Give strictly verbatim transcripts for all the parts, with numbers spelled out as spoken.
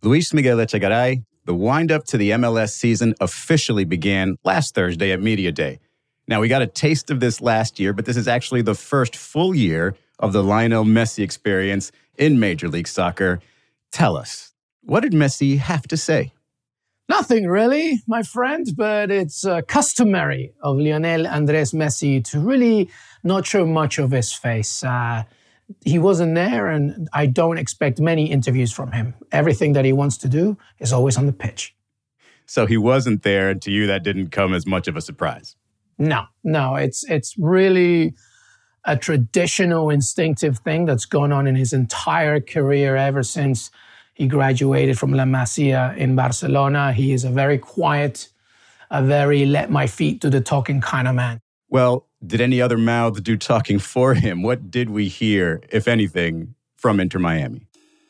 Luis Miguel Echegaray, the wind-up to the M L S season officially began last Thursday at Media Day. Now, we got a taste of this last year, but this is actually the first full year of the Lionel Messi experience in Major League Soccer. Tell us, what did Messi have to say? Nothing really, my friend, but it's uh, customary of Lionel Andres Messi to really not show much of his face. Uh, he wasn't there, and I don't expect many interviews from him. Everything that he wants to do is always on the pitch. So he wasn't there, and to you that didn't come as much of a surprise? No, no, it's it's really a traditional, instinctive thing that's gone on in his entire career ever since he graduated from La Masia in Barcelona. He is a very quiet, a very let my feet do the talking kind of man. Well, did any other mouths do talking for him? What did we hear, if anything, from Inter Miami?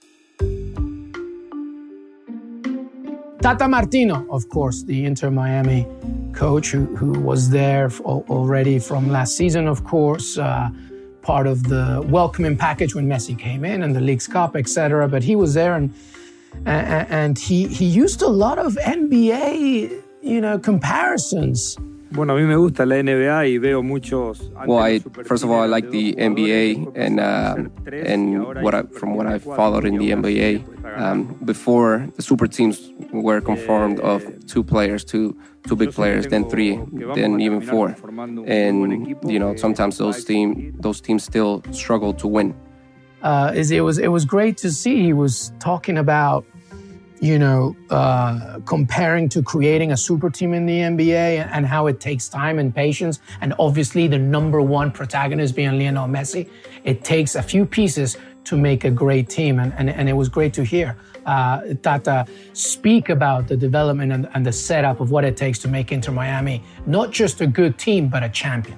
Tata Martino, of course, the Inter Miami coach who, who was there already from last season, of course, uh, part of the welcoming package when Messi came in and the Leagues Cup, et cetera. But he was there, and and he he used a lot of N B A, you know, comparisons. Bueno, a mí me gusta la N B A y veo muchos. Well, I, first of all, I like the N B A, and uh, and what I, from what I followed in the N B A, um, before the super teams were conformed of two players, two two big players, then three, then even four, and you know sometimes those team those teams still struggle to win. Uh, is it was it was great to see. He was talking about, you know, uh, comparing to creating a super team in the N B A and how it takes time and patience. And obviously the number one protagonist being Lionel Messi, it takes a few pieces to make a great team. And, and, and it was great to hear uh, Tata speak about the development and, and the setup of what it takes to make Inter Miami not just a good team, but a champion.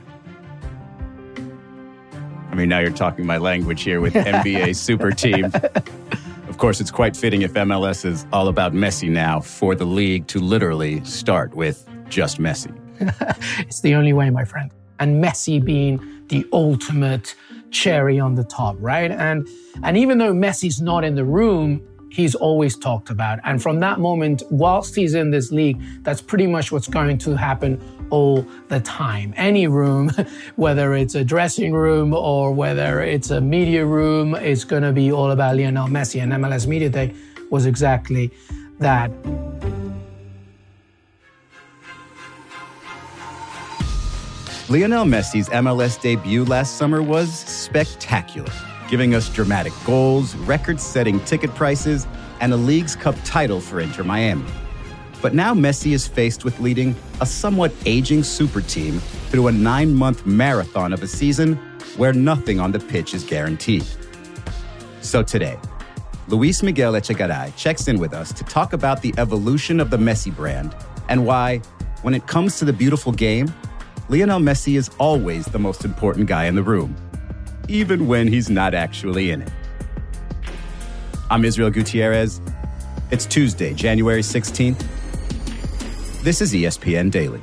I mean, now you're talking my language here with N B A super team. Of course, it's quite fitting if M L S is all about Messi now for the league to literally start with just Messi. It's the only way, my friend. And Messi being the ultimate cherry on the top, right? And and even though Messi's not in the room, he's always talked about. And from that moment, whilst he's in this league, that's pretty much what's going to happen all the time. Any room, whether it's a dressing room or whether it's a media room, it's going to be all about Lionel Messi. And M L S Media Day was exactly that. Lionel Messi's M L S debut last summer was spectacular, giving us dramatic goals, record-setting ticket prices, and a Leagues Cup title for Inter Miami. But now Messi is faced with leading a somewhat aging super team through a nine-month marathon of a season where nothing on the pitch is guaranteed. So today, Luis Miguel Echegaray checks in with us to talk about the evolution of the Messi brand and why, when it comes to the beautiful game, Lionel Messi is always the most important guy in the room, even when he's not actually in it. I'm Israel Gutierrez. It's Tuesday, January sixteenth. This is E S P N Daily.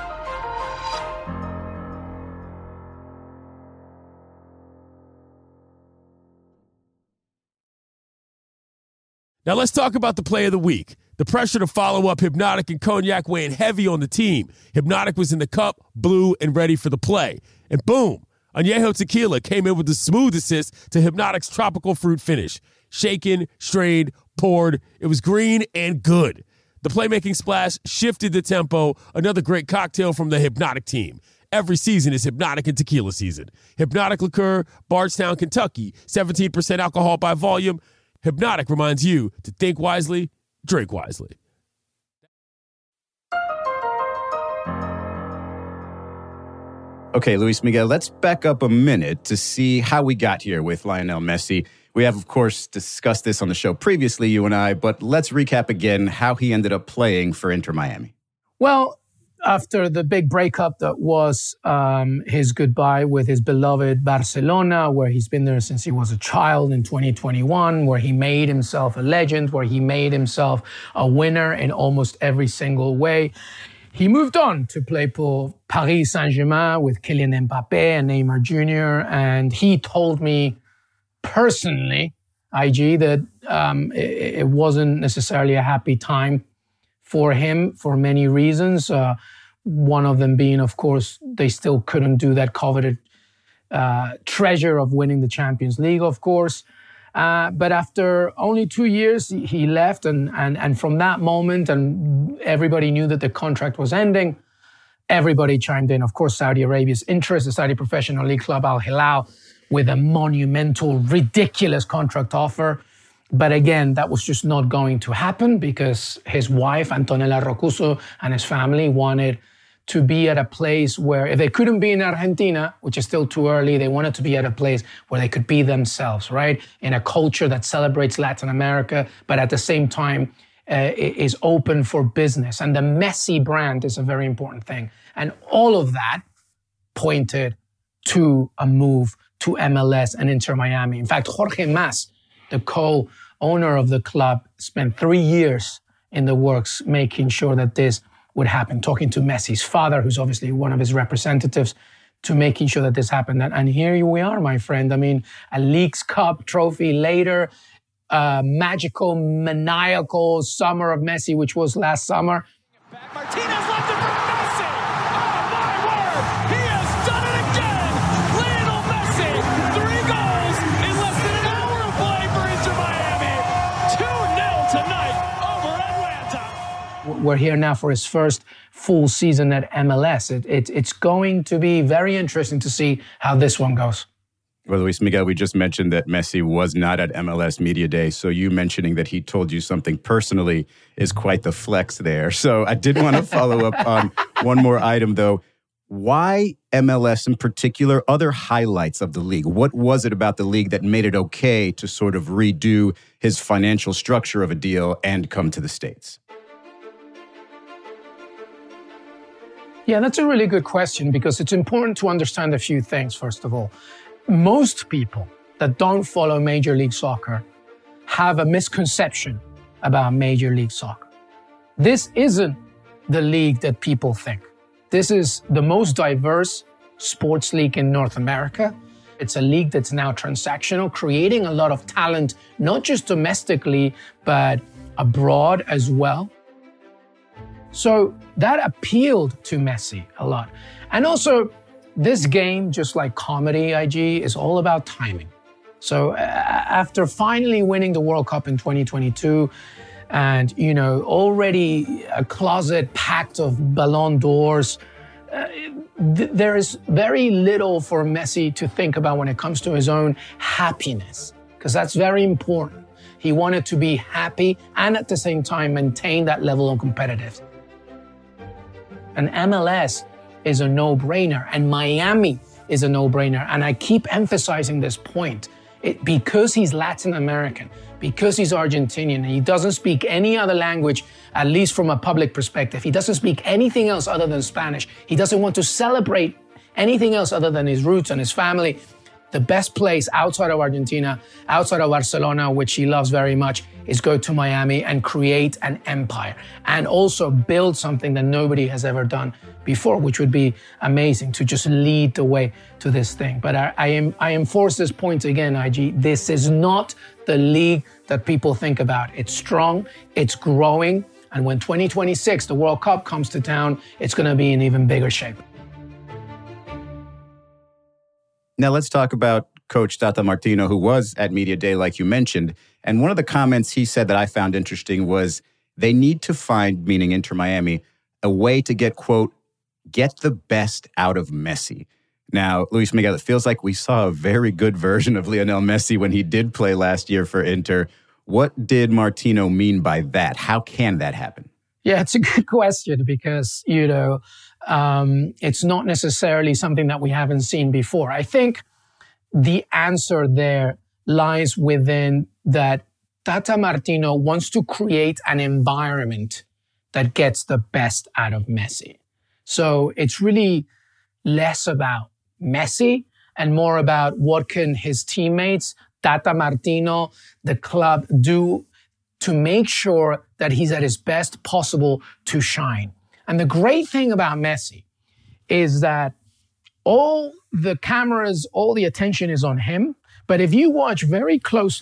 Now let's talk about the play of the week. The pressure to follow up Hypnotic and Cognac weighing heavy on the team. Hypnotic was in the cup, blue, and ready for the play. And boom, Añejo Tequila came in with the smooth assist to Hypnotic's tropical fruit finish. Shaken, strained, poured. It was green and good. The playmaking splash shifted the tempo. Another great cocktail from the Hypnotic team. Every season is Hypnotic and Tequila season. Hypnotic Liqueur, Bardstown, Kentucky. seventeen percent alcohol by volume. Hypnotic reminds you to think wisely, drink wisely. Okay, Luis Miguel, let's back up a minute to see how we got here with Lionel Messi. We have, of course, discussed this on the show previously, you and I, but let's recap again how he ended up playing for Inter Miami. Well, after the big breakup that was um, his goodbye with his beloved Barcelona, where he's been there since he was a child in twenty twenty-one, where he made himself a legend, where he made himself a winner in almost every single way, he moved on to play for Paris Saint-Germain with Kylian Mbappé and Neymar Junior And he told me personally I G, that um, it, it wasn't necessarily a happy time for him for many reasons. Uh, one of them being, of course, they still couldn't do that coveted uh, treasure of winning the Champions League, of course. Uh, but after only two years, he left. And, and, and from that moment, and everybody knew that the contract was ending, everybody chimed in. Of course, Saudi Arabia's interest, the Saudi Professional League club Al Hilal, with a monumental, ridiculous contract offer. But again, that was just not going to happen because his wife, Antonella Roccuzzo, and his family wanted to be at a place where, if they couldn't be in Argentina, which is still too early, they wanted to be at a place where they could be themselves, right? In a culture that celebrates Latin America, but at the same time uh, is open for business. And the Messi brand is a very important thing. And all of that pointed to a move to M L S and Inter Miami. In fact, Jorge Mas, the co-owner of the club, spent three years in the works making sure that this would happen, talking to Messi's father, who's obviously one of his representatives, to making sure that this happened. And here we are, my friend. I mean, a Leagues Cup trophy later, a magical, maniacal summer of Messi, which was last summer. Back, Martinez left it for Messi. Oh, my word. He has done it again. Lionel Messi, three goals in less than an hour of play for Inter Miami. two nil tonight over Atlanta. We're here now for his first full season at M L S. It, it, it's going to be very interesting to see how this one goes. Well, Luis Miguel, we just mentioned that Messi was not at M L S Media Day, so you mentioning that he told you something personally is quite the flex there. So I did want to follow up on one more item, though. Why M L S in particular? Other highlights of the league? What was it about the league that made it okay to sort of redo his financial structure of a deal and come to the States? Yeah, that's a really good question because it's important to understand a few things, first of all. Most people that don't follow Major League Soccer have a misconception about Major League Soccer. This isn't the league that people think. This is the most diverse sports league in North America. It's a league that's now transactional, creating a lot of talent, not just domestically, but abroad as well. So that appealed to Messi a lot. And also, this game, just like comedy, I G, is all about timing. So uh, after finally winning the World Cup in twenty twenty-two and, you know, already a closet packed of Ballon d'Ors, uh, th- there is very little for Messi to think about when it comes to his own happiness, because that's very important. He wanted to be happy and at the same time maintain that level of competitiveness. And M L S is a no-brainer, and Miami is a no-brainer. And I keep emphasizing this point. It, because he's Latin American, because he's Argentinian, and he doesn't speak any other language, at least from a public perspective. He doesn't speak anything else other than Spanish. He doesn't want to celebrate anything else other than his roots and his family. The best place outside of Argentina, outside of Barcelona, which he loves very much, is go to Miami and create an empire and also build something that nobody has ever done before, which would be amazing to just lead the way to this thing. But I, I am I enforce this point again, I G. This is not the league that people think about. It's strong, it's growing, and when twenty twenty-six, the World Cup comes to town, it's going to be in even bigger shape. Now let's talk about Coach Tata Martino, who was at Media Day, like you mentioned. And one of the comments he said that I found interesting was they need to find, meaning Inter Miami, a way to get, quote, get the best out of Messi. Now, Luis Miguel, it feels like we saw a very good version of Lionel Messi when he did play last year for Inter. What did Martino mean by that? How can that happen? Yeah, it's a good question because, you know, um, it's not necessarily something that we haven't seen before. I think the answer there lies within that Tata Martino wants to create an environment that gets the best out of Messi. So it's really less about Messi and more about what can his teammates, Tata Martino, the club do to make sure that he's at his best possible to shine. And the great thing about Messi is that all the cameras, all the attention is on him. But if you watch very closely,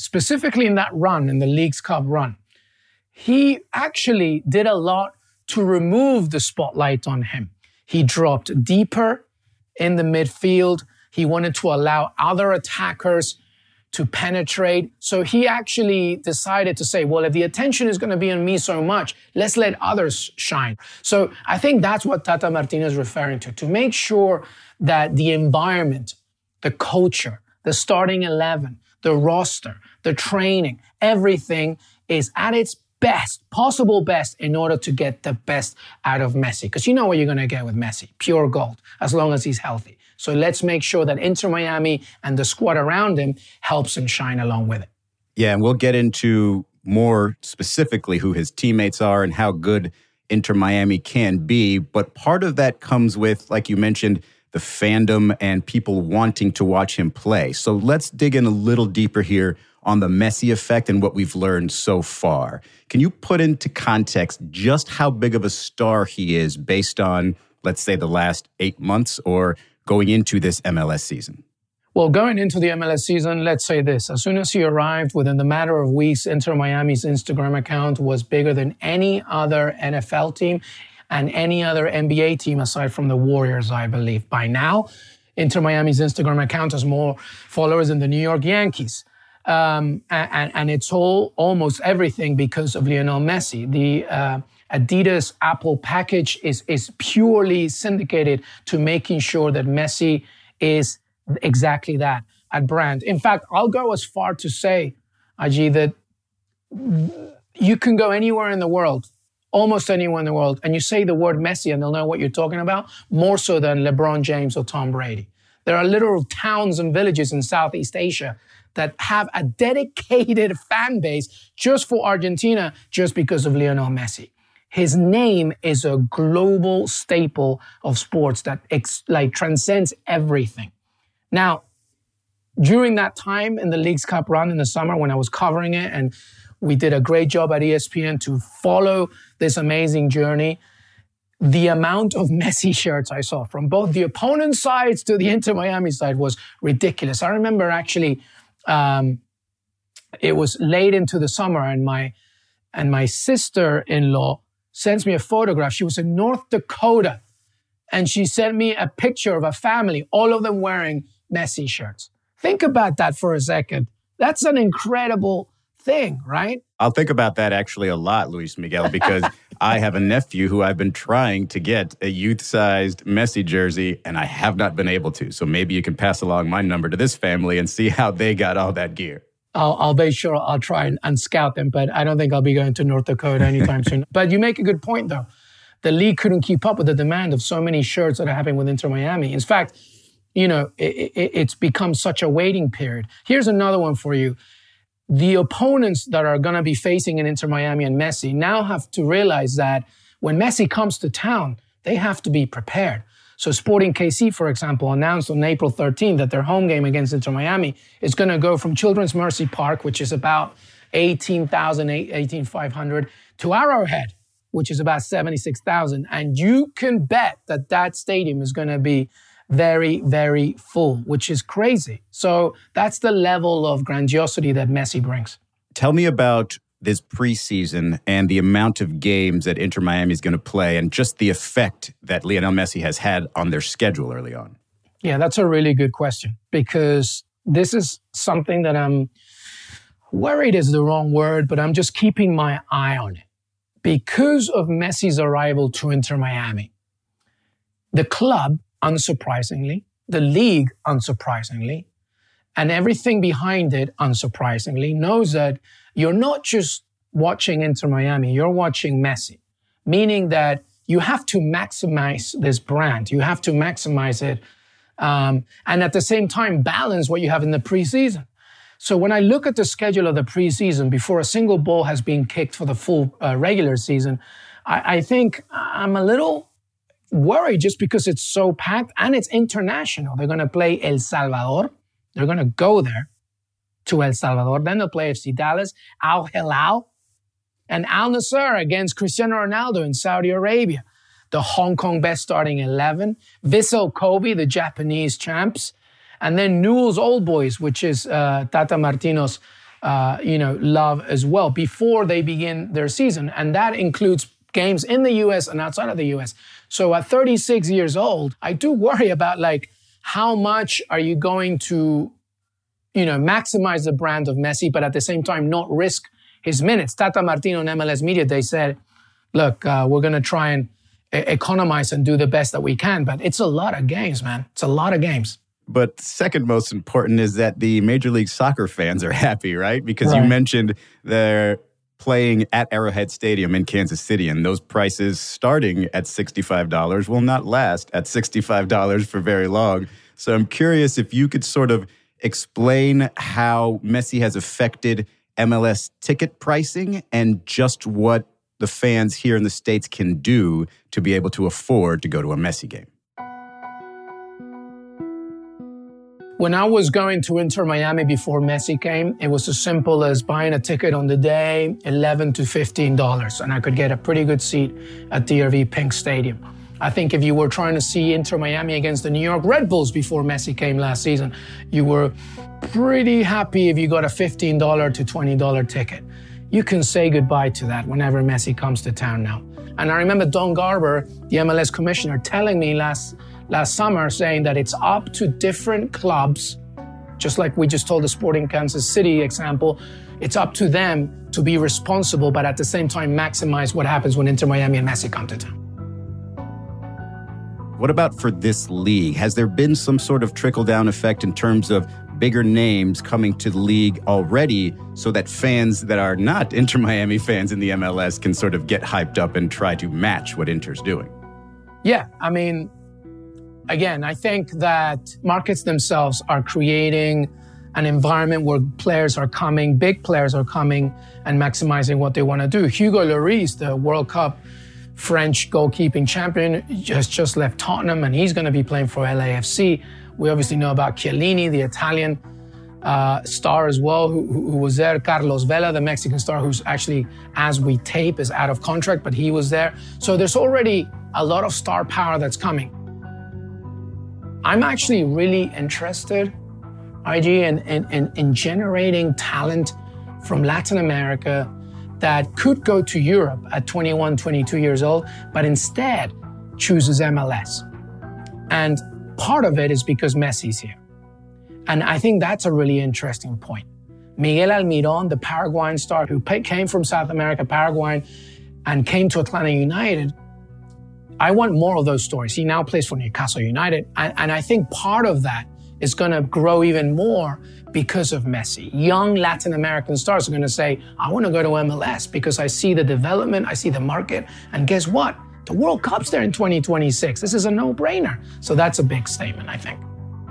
specifically in that run, in the Leagues Cup run, he actually did a lot to remove the spotlight on him. He dropped deeper in the midfield. He wanted to allow other attackers to penetrate. So he actually decided to say, well, if the attention is going to be on me so much, let's let others shine. So I think that's what Tata Martino is referring to, to make sure that the environment, the culture, the starting eleven, the roster, the training, everything is at its best, possible best, in order to get the best out of Messi. Because you know what you're going to get with Messi, pure gold, as long as he's healthy. So let's make sure that Inter Miami and the squad around him helps him shine along with it. Yeah, and we'll get into more specifically who his teammates are and how good Inter Miami can be. But part of that comes with, like you mentioned, the fandom and people wanting to watch him play. So let's dig in a little deeper here on the Messi effect and what we've learned so far. Can you put into context just how big of a star he is based on, let's say, the last eight months or going into this M L S season? Well, going into the M L S season, let's say this. As soon as he arrived, within the matter of weeks, Inter Miami's Instagram account was bigger than any other N F L team and any other N B A team aside from the Warriors, I believe. By now, Inter Miami's Instagram account has more followers than the New York Yankees. Um, and, and it's all almost everything because of Lionel Messi. The uh, Adidas Apple package is, is purely syndicated to making sure that Messi is exactly that, at brand. In fact, I'll go as far to say, Aji, that you can go anywhere in the world, almost anywhere in the world, and you say the word Messi and they'll know what you're talking about, more so than LeBron James or Tom Brady. There are literal towns and villages in Southeast Asia that have a dedicated fan base just for Argentina, just because of Lionel Messi. His name is a global staple of sports that ex- like transcends everything. Now, during that time in the Leagues Cup run in the summer when I was covering it, and we did a great job at E S P N to follow this amazing journey, the amount of Messi shirts I saw from both the opponent sides to the Inter Miami side was ridiculous. I remember actually, um, it was late into the summer and my, and my sister-in-law sends me a photograph. She was in North Dakota and she sent me a picture of a family, all of them wearing Messi shirts. Think about that for a second. That's an incredible thing, right? I'll think about that actually a lot, Luis Miguel, because I have a nephew who I've been trying to get a youth-sized Messi jersey, and I have not been able to. So maybe you can pass along my number to this family and see how they got all that gear. I'll, I'll be sure I'll try and, and scout them, but I don't think I'll be going to North Dakota anytime soon. But you make a good point, though. The league couldn't keep up with the demand of so many shirts that are happening with Inter Miami. In fact, you know, it, it, it's become such a waiting period. Here's another one for you. The opponents that are going to be facing in Inter Miami and Messi now have to realize that when Messi comes to town, they have to be prepared. So Sporting K C, for example, announced on April thirteenth that their home game against Inter Miami is going to go from Children's Mercy Park, which is about eighteen thousand, eighteen thousand five hundred, to Arrowhead, which is about seventy-six thousand. And you can bet that that stadium is going to be very, very full, which is crazy. So that's the level of grandiosity that Messi brings. Tell me about this preseason and the amount of games that Inter Miami is going to play and just the effect that Lionel Messi has had on their schedule early on. Yeah, that's a really good question because this is something that I'm worried is the wrong word, but I'm just keeping my eye on it. Because of Messi's arrival to Inter Miami, the club, unsurprisingly, the league, unsurprisingly, and everything behind it, unsurprisingly, knows that you're not just watching Inter Miami, you're watching Messi, meaning that you have to maximize this brand. You have to maximize it um, and at the same time balance what you have in the preseason. So when I look at the schedule of the preseason before a single ball has been kicked for the full uh, regular season, I, I think I'm a little worried just because it's so packed and it's international. They're going to play El Salvador. They're going to go there to El Salvador. Then they'll play F C Dallas, Al Hilal, and Al Nassr against Cristiano Ronaldo in Saudi Arabia. The Hong Kong best starting eleven, Vissel Kobe, the Japanese champs, and then Newell's Old Boys, which is uh, Tata Martino's uh, you know, love as well before they begin their season. And that includes games in the U S and outside of the U S. So at thirty-six years old, I do worry about like, how much are you going to, you know, maximize the brand of Messi, but at the same time not risk his minutes? Tata Martino on M L S Media, they said, look, uh, we're going to try and economize and do the best that we can. But it's a lot of games, man. It's a lot of games. But second most important is that the Major League Soccer fans are happy, right? Because right. you mentioned they're playing at Arrowhead Stadium in Kansas City, and those prices starting at sixty-five dollars will not last at sixty-five dollars for very long. So I'm curious if you could sort of explain how Messi has affected M L S ticket pricing and just what the fans here in the States can do to be able to afford to go to a Messi game. When I was going to Inter Miami before Messi came, it was as simple as buying a ticket on the day, eleven to fifteen dollars, and I could get a pretty good seat at D R V Pink Stadium. I think if you were trying to see Inter Miami against the New York Red Bulls before Messi came last season, you were pretty happy if you got a fifteen dollars to twenty dollars ticket. You can say goodbye to that whenever Messi comes to town now. And I remember Don Garber, the M L S commissioner, telling me last last summer, saying that it's up to different clubs, just like we just told the Sporting Kansas City example, it's up to them to be responsible, but at the same time maximize what happens when Inter Miami and Messi come to town. What about for this league? Has there been some sort of trickle-down effect in terms of bigger names coming to the league already so that fans that are not Inter Miami fans in the M L S can sort of get hyped up and try to match what Inter's doing? Yeah, I mean, again, I think that markets themselves are creating an environment where players are coming, big players are coming and maximizing what they want to do. Hugo Lloris, the World Cup French goalkeeping champion, just, just left Tottenham and he's going to be playing for L A F C. We obviously know about Chiellini, the Italian uh, star as well, who, who was there. Carlos Vela, the Mexican star, who's actually, as we tape, is out of contract, but he was there. So there's already a lot of star power that's coming. I'm actually really interested, I G, in, in, in generating talent from Latin America that could go to Europe at twenty-one, twenty-two years old, but instead chooses M L S. And part of it is because Messi's here. And I think that's a really interesting point. Miguel Almirón, the Paraguayan star who came from South America, Paraguay, and came to Atlanta United, I want more of those stories. He now plays for Newcastle United. And, and I think part of that is going to grow even more because of Messi. Young Latin American stars are going to say, I want to go to M L S because I see the development, I see the market, and guess what? The World Cup's there in twenty twenty-six. This is a no-brainer. So that's a big statement, I think.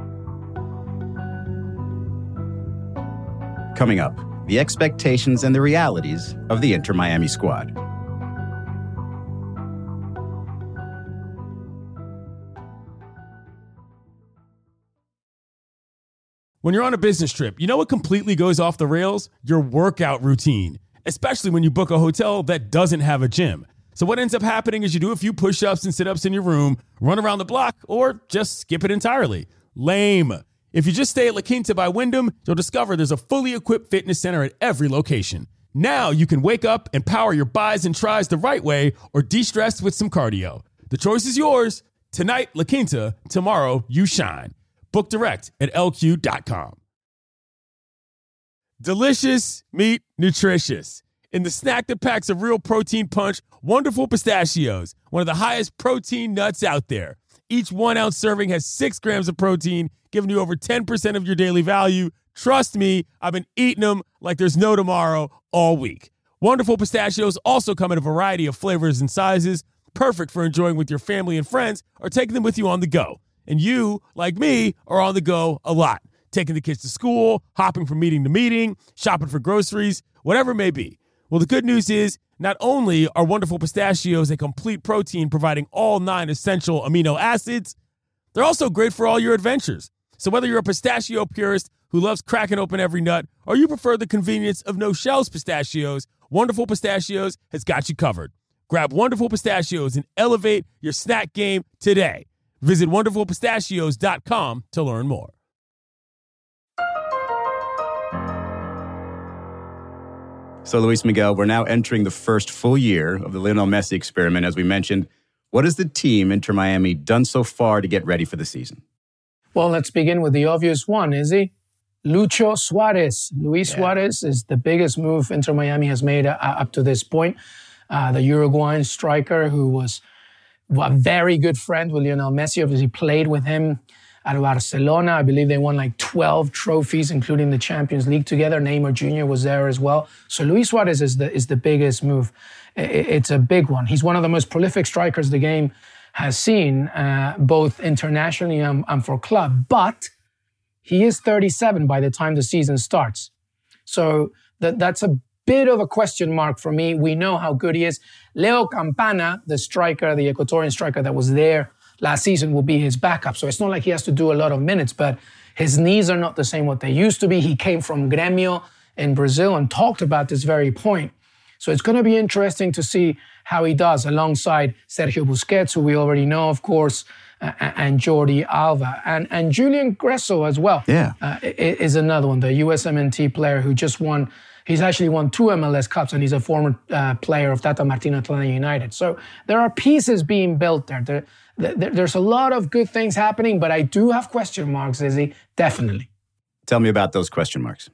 Coming up, the expectations and the realities of the Inter Miami squad. When you're on a business trip, you know what completely goes off the rails? Your workout routine, especially when you book a hotel that doesn't have a gym. So what ends up happening is you do a few push-ups and sit-ups in your room, run around the block, or just skip it entirely. Lame. If you just stay at La Quinta by Wyndham, you'll discover there's a fully equipped fitness center at every location. Now you can wake up and power your buys and tries the right way or de-stress with some cardio. The choice is yours. Tonight, La Quinta. Tomorrow, you shine. Book direct at L Q dot com. Delicious meat, nutritious. In the snack that packs a real protein punch, Wonderful Pistachios, one of the highest protein nuts out there. Each one ounce serving has six grams of protein, giving you over ten percent of your daily value. Trust me, I've been eating them like there's no tomorrow all week. Wonderful Pistachios also come in a variety of flavors and sizes, perfect for enjoying with your family and friends or taking them with you on the go. And you, like me, are on the go a lot, taking the kids to school, hopping from meeting to meeting, shopping for groceries, whatever it may be. Well, the good news is not only are Wonderful Pistachios a complete protein providing all nine essential amino acids, they're also great for all your adventures. So whether you're a pistachio purist who loves cracking open every nut or you prefer the convenience of no-shells pistachios, Wonderful Pistachios has got you covered. Grab Wonderful Pistachios and elevate your snack game today. Visit wonderful pistachios dot com to learn more. So, Luis Miguel, we're now entering the first full year of the Lionel Messi experiment, as we mentioned. What has the team, Inter Miami, done so far to get ready for the season? Well, let's begin with the obvious one, Izzy. Lucho Suarez. Luis yeah. Suarez is the biggest move Inter Miami has made uh, up to this point. Uh, the Uruguayan striker who was a very good friend with Lionel Messi, obviously played with him at Barcelona. I believe they won like twelve trophies, including the Champions League together. Neymar Junior was there as well. So Luis Suarez is the is the biggest move. It's a big one. He's one of the most prolific strikers the game has seen, uh, both internationally and, and for club. But he is thirty-seven by the time the season starts. So that that's a bit of a question mark for me. We know how good he is. Leo Campana, the striker, the Ecuadorian striker that was there last season, will be his backup. So it's not like he has to do a lot of minutes, but his knees are not the same what they used to be. He came from Grêmio in Brazil and talked about this very point. So it's going to be interesting to see how he does alongside Sergio Busquets, who we already know, of course, uh, and Jordi Alba. And, and Julian Gresso as well yeah. uh, is another one, the U S M N T player who just won. He's actually won two M L S Cups, and he's a former uh, player of Tata Martino Atlanta United. So there are pieces being built there. there. There There's a lot of good things happening, but I do have question marks, Izzy, definitely. Tell me about those question marks.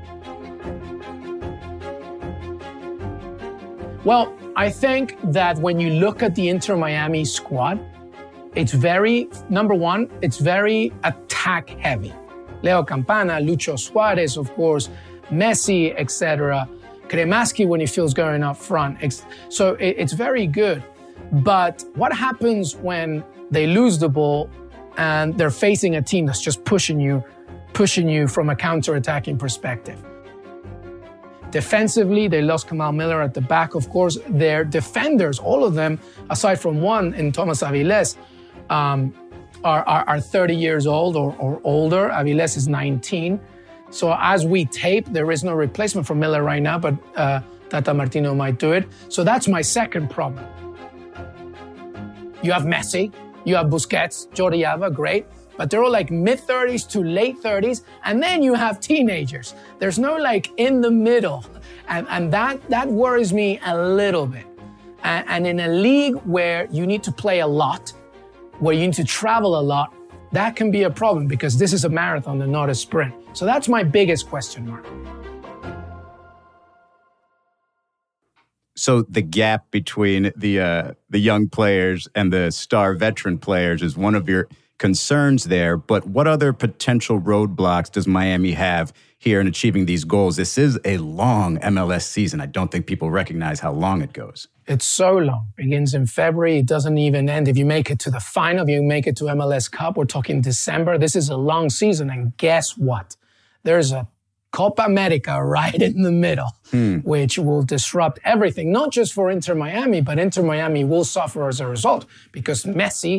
Well, I think that when you look at the Inter Miami squad, it's very, number one, it's very attack heavy. Leo Campana, Lucho Suarez, of course, Messi, et cetera. Cremaschi when he feels going up front. So it's very good. But what happens when they lose the ball and they're facing a team that's just pushing you, pushing you from a counter-attacking perspective? Defensively, they lost Kamal Miller at the back, of course. Their defenders, all of them, aside from one in Thomas Avilés, um, are, are, are thirty years old or, or older. Avilés is nineteen. So as we tape, there is no replacement for Miller right now, but uh, Tata Martino might do it. So that's my second problem. You have Messi, you have Busquets, Jordi Alba, great. But they're all like mid-thirties to late thirties. And then you have teenagers. There's no like in the middle. And, and that, that worries me a little bit. And, and in a league where you need to play a lot, where you need to travel a lot, that can be a problem because this is a marathon and not a sprint. So that's my biggest question mark. So the gap between the uh, the young players and the star veteran players is one of your concerns there, but what other potential roadblocks does Miami have here in achieving these goals? This is a long M L S season. I don't think people recognize how long it goes. It's so long. It begins in February. It doesn't even end. If you make it to the final, if you make it to M L S Cup, we're talking December. This is a long season. And guess what? There's a Copa America right in the middle, hmm. which will disrupt everything, not just for Inter Miami, but Inter Miami will suffer as a result because Messi,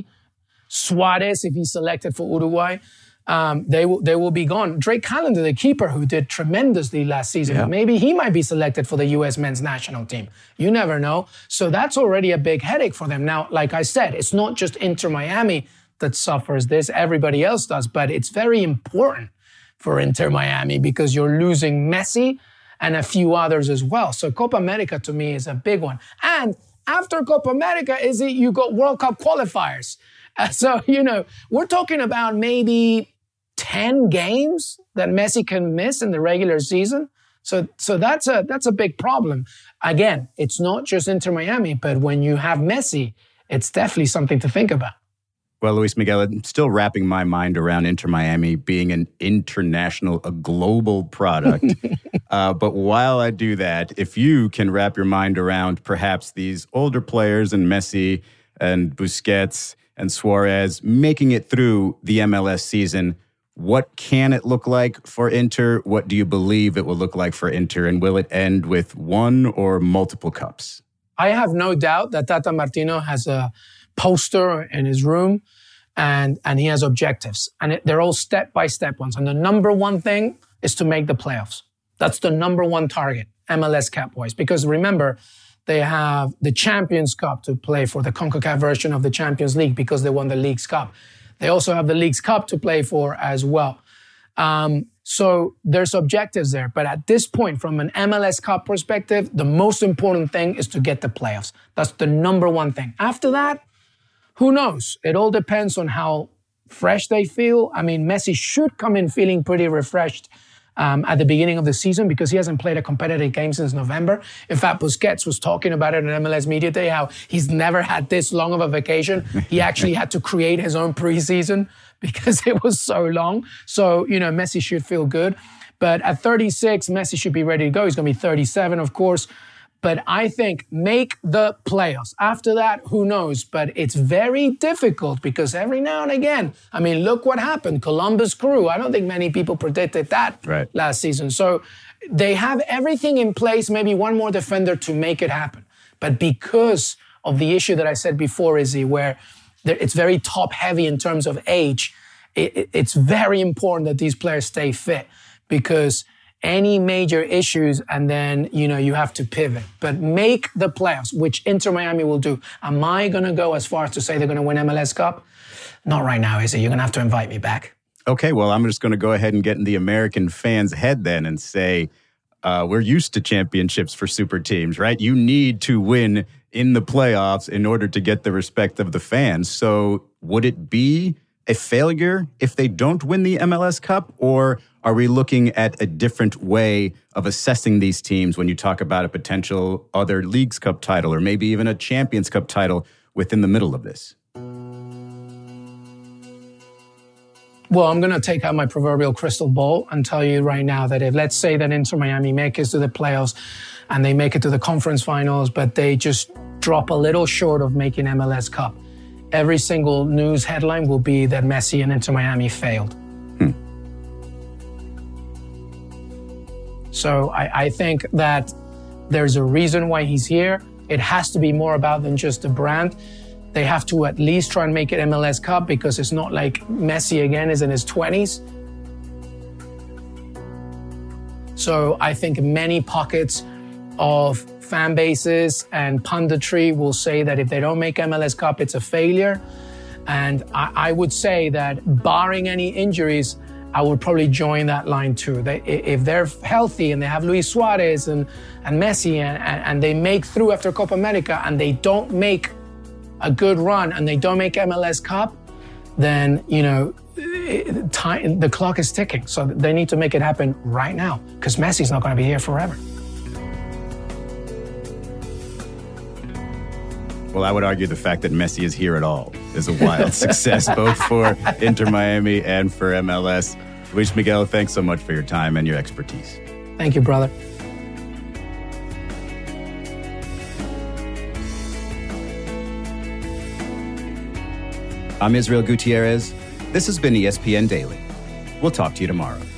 Suarez, if he's selected for Uruguay, um, they will they will be gone. Drake Callender, the keeper who did tremendously last season, yeah. maybe he might be selected for the U S men's national team. You never know. So that's already a big headache for them. Now, like I said, it's not just Inter Miami that suffers this. Everybody else does. But it's very important for Inter Miami because you're losing Messi and a few others as well. So Copa America to me is a big one. And after Copa America, is it you got World Cup qualifiers. Uh, so, you know, we're talking about maybe ten games that Messi can miss in the regular season. So so that's a that's a big problem. Again, it's not just Inter Miami, but when you have Messi, it's definitely something to think about. Well, Luis Miguel, I'm still wrapping my mind around Inter Miami being an international, a global product. uh, but while I do that, if you can wrap your mind around perhaps these older players and Messi and Busquets and Suarez making it through the M L S season, what can it look like for Inter? What do you believe it will look like for Inter? And will it end with one or multiple cups? I have no doubt that Tata Martino has a poster in his room and, and he has objectives. And it, they're all step-by-step ones. And the number one thing is to make the playoffs. That's the number one target, M L S Cup-wise. Because remember, they have the Champions Cup to play for, the CONCACAF version of the Champions League because they won the League's Cup. They also have the League's Cup to play for as well. Um, So there's objectives there. But at this point, from an M L S Cup perspective, the most important thing is to get the playoffs. That's the number one thing. After that, who knows? It all depends on how fresh they feel. I mean, Messi should come in feeling pretty refreshed um, at the beginning of the season because he hasn't played a competitive game since November. In fact, Busquets was talking about it on M L S Media Day, how he's never had this long of a vacation. He actually had to create his own preseason because it was so long. So, you know, Messi should feel good. But at thirty-six, Messi should be ready to go. He's going to be thirty-seven, of course. But I think make the playoffs. After that, who knows? But it's very difficult because every now and again, I mean, look what happened. Columbus Crew. I don't think many people predicted that right. last season. So they have everything in place, maybe one more defender to make it happen. But because of the issue that I said before, Izzy, where it's very top heavy in terms of age, it, it's very important that these players stay fit because any major issues and then, you know, you have to pivot. But make the playoffs, which Inter Miami will do. Am I going to go as far as to say they're going to win M L S Cup? Not right now, is it? You're going to have to invite me back. Okay, well, I'm just going to go ahead and get in the American fans' head then and say uh, we're used to championships for super teams, right? You need to win in the playoffs in order to get the respect of the fans. So would it be a failure if they don't win the M L S Cup? Or are we looking at a different way of assessing these teams when you talk about a potential other Leagues Cup title or maybe even a Champions Cup title within the middle of this? Well, I'm going to take out my proverbial crystal ball and tell you right now that if, let's say that Inter Miami make it to the playoffs and they make it to the conference finals, but they just drop a little short of making M L S Cup, every single news headline will be that Messi and Inter Miami failed. Hmm. So I, I think that there's a reason why he's here. It has to be more about than just the brand. They have to at least try and make it M L S Cup because it's not like Messi again is in his twenties. So I think many pockets of fan bases and punditry will say that if they don't make M L S Cup, it's a failure. And I, I would say that barring any injuries, I would probably join that line too. They, if they're healthy and they have Luis Suarez and, and Messi and, and they make through after Copa America and they don't make a good run and they don't make M L S Cup, then, you know, it, time, the clock is ticking. So they need to make it happen right now because Messi's not going to be here forever. Well, I would argue the fact that Messi is here at all is a wild success, both for Inter Miami and for M L S. Luis Miguel, thanks so much for your time and your expertise. Thank you, brother. I'm Israel Gutierrez. This has been E S P N Daily. We'll talk to you tomorrow.